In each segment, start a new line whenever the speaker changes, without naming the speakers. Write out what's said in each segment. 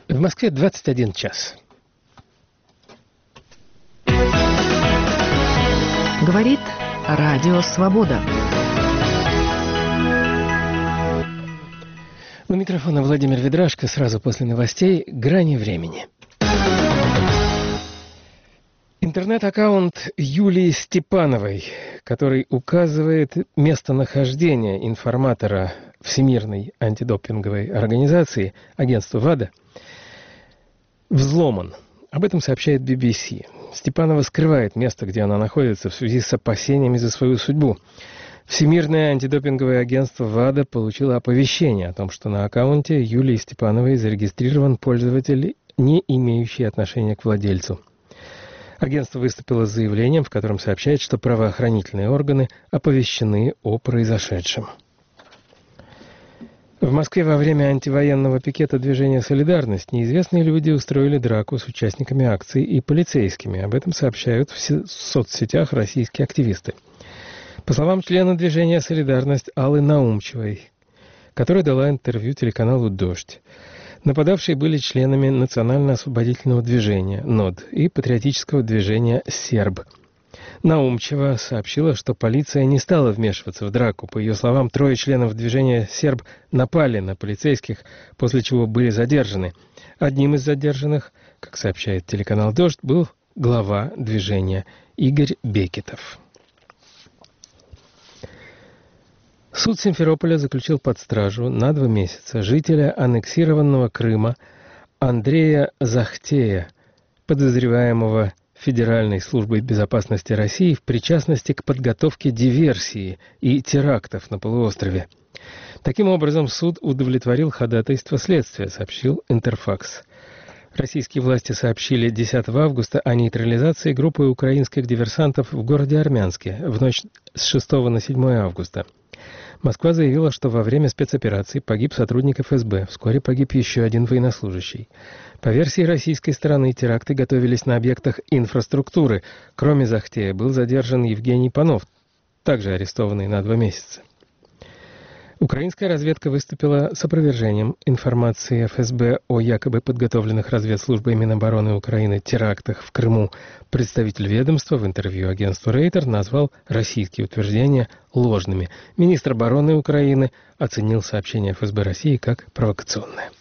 В Москве 21 час.
Говорит Радио Свобода.
У микрофона Владимир Ведрашко. Сразу после новостей «Грани времени». Интернет-аккаунт Юлии Степановой, который указывает местонахождение информатора Всемирной антидопинговой организации, агентства ВАДА, взломан. Об этом сообщает BBC. Степанова скрывает место, где она находится, в связи с опасениями за свою судьбу. Всемирное антидопинговое агентство ВАДА получило оповещение о том, что на аккаунте Юлии Степановой зарегистрирован пользователь, не имеющий отношения к владельцу. Агентство выступило с заявлением, в котором сообщает, что правоохранительные органы оповещены о произошедшем. В Москве во время антивоенного пикета движения «Солидарность» неизвестные люди устроили драку с участниками акции и полицейскими. Об этом сообщают в соцсетях российские активисты. По словам члена движения «Солидарность» Аллы Наумчевой, которая дала интервью телеканалу «Дождь», нападавшие были членами Национально-освободительного движения НОД и патриотического движения «Серб». Наумчева сообщила, что полиция не стала вмешиваться в драку. По ее словам, 3 членов движения «Серб» напали на полицейских, после чего были задержаны. Одним из задержанных, как сообщает телеканал «Дождь», был глава движения Игорь Бекетов. Суд Симферополя заключил под стражу на 2 месяца жителя аннексированного Крыма Андрея Захтея, подозреваемого Федеральной службой безопасности России в причастности к подготовке диверсии и терактов на полуострове. Таким образом, суд удовлетворил ходатайство следствия, сообщил Интерфакс. Российские власти сообщили 10 августа о нейтрализации группы украинских диверсантов в городе Армянске в ночь с 6 на 7 августа. Москва заявила, что во время спецоперации погиб сотрудник ФСБ, вскоре погиб еще один военнослужащий. По версии российской стороны, теракты готовились на объектах инфраструктуры. Кроме Захтея был задержан Евгений Панов, также арестованный на 2 месяца. Украинская разведка выступила с опровержением информации ФСБ о якобы подготовленных разведслужбой Минобороны Украины терактах в Крыму. Представитель ведомства в интервью агентству Рейтер назвал российские утверждения ложными. Министр обороны Украины оценил сообщение ФСБ России как провокационное.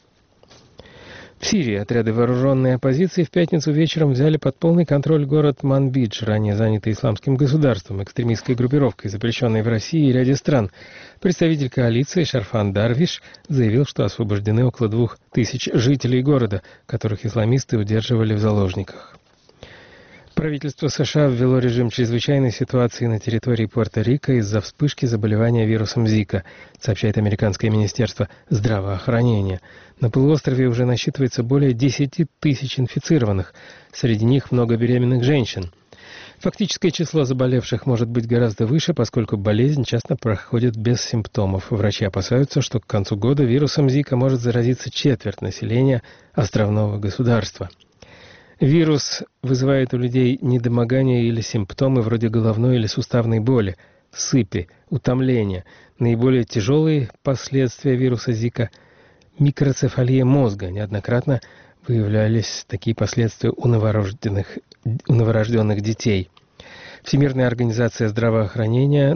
В Сирии отряды вооруженной оппозиции в пятницу вечером взяли под полный контроль город Манбидж, ранее занятый исламским государством, экстремистской группировкой, запрещенной в России и ряде стран. Представитель коалиции Шарфан Дарвиш заявил, что освобождены около 2000 жителей города, которых исламисты удерживали в заложниках. Правительство США ввело режим чрезвычайной ситуации на территории Пуэрто-Рико из-за вспышки заболевания вирусом Зика, сообщает американское министерство здравоохранения. На полуострове уже насчитывается более 10 тысяч инфицированных, среди них много беременных женщин. Фактическое число заболевших может быть гораздо выше, поскольку болезнь часто проходит без симптомов. Врачи опасаются, что к концу года вирусом Зика может заразиться четверть населения островного государства. Вирус вызывает у людей недомогание или симптомы вроде головной или суставной боли, сыпи, утомления. Наиболее тяжелые последствия вируса Зика – микроцефалия мозга. Неоднократно выявлялись такие последствия у новорожденных детей. Всемирная организация здравоохранения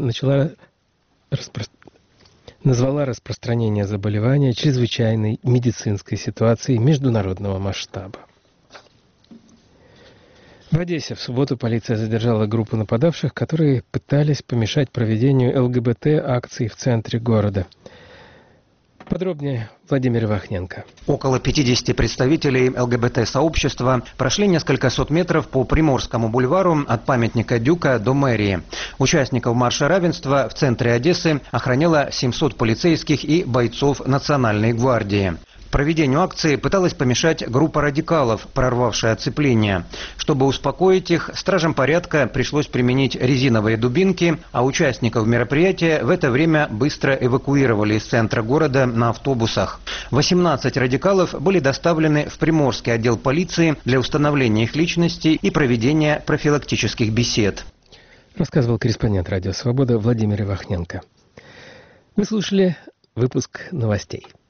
назвала распространение заболевания чрезвычайной медицинской ситуацией международного масштаба. В Одессе в субботу полиция задержала группу нападавших, которые пытались помешать проведению ЛГБТ-акций в центре города. Подробнее Владимир Вахненко.
Около 50 представителей ЛГБТ-сообщества прошли несколько сот метров по Приморскому бульвару от памятника Дюка до мэрии. Участников марша равенства в центре Одессы охраняло 700 полицейских и бойцов Национальной гвардии. Проведению акции пыталась помешать группа радикалов, прорвавшая оцепление. Чтобы успокоить их, стражам порядка пришлось применить резиновые дубинки, а участников мероприятия в это время быстро эвакуировали из центра города на автобусах. 18 радикалов были доставлены в Приморский отдел полиции для установления их личности и проведения профилактических бесед.
Рассказывал корреспондент «Радио Свобода» Владимир Вахненко. Вы слушали выпуск новостей.